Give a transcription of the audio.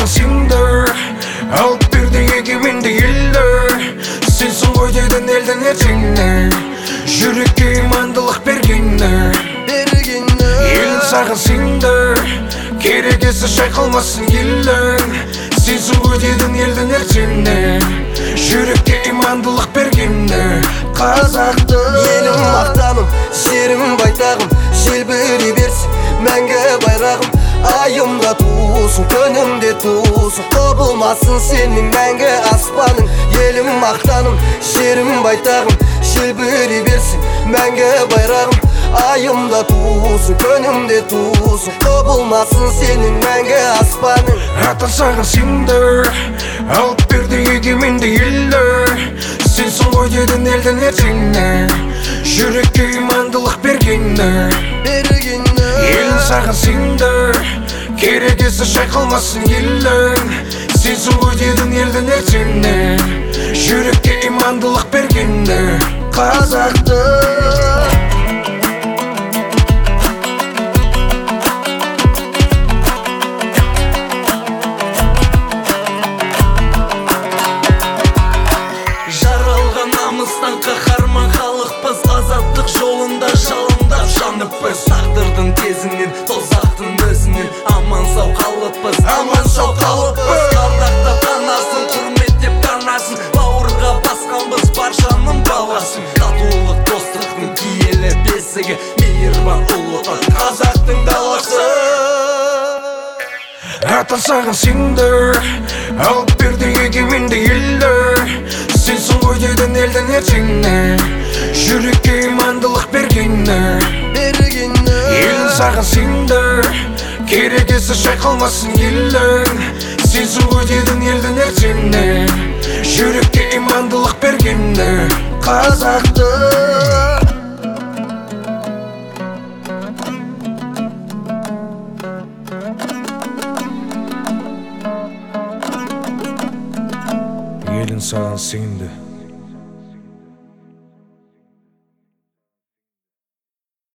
саған сендір, алып берді егеменді елдер. Сенсің ғой дедің елдің ертеңіне, жүрекке имандылық бергендер. Елің саған сендір, керек есі шайқалмасын елің. Сенсің ғой дедің елдің ертеңіне, жүрекке имандылық бергендер. Қазақты елім мақтаным, жерім байтағым, желбірей берсін мәңгі байрағым. Айымда туылсын, күнімде туылсын, құбылмасын сенің мәңгі аспаның. Елім мақтаным, жерім байтағым, желбірей берсін мәңгі байрағым. Айымда туылсын, күнімде туылсын, құбылмасын сенің мәңгі аспаның. Atan саған сендір, алып берді егеменді елдер. Сенсің ғой дедің елдің ертеңіне, жүрекке имандылық бергендер. Елің саған сендір, керек есі шайқалмасын елің. Сенсің ғой дедің елдің ертеңіне, жүрекке имандылық бергендер. Қазақты намыстан қаһарман халықпыз, азаттық жолында жалындап жаныппыз. Тағдырдың тезінен, тозақтың өзінен аман сау қалыппыз, аман сау қалыппыз. Ардақтап қанасын, құрметтеп қарнасын, бауырға басқанбыз баршаның баласын. Татулық достықтың киелі бесігі, мейірбан ұлы отан қазақтың даласы. Atan саған сендір, алып берді егеменді елдер. Сенсің ғой дедің елдің ертеңіне, жүрекке имандылық бергендер. Елің саған сендір, керек есі шайқалмасын елің. Сенсің ғой дедің елдің ертеңіне, жүрекке имандылық бергендер. Қазақты елің саған сенді.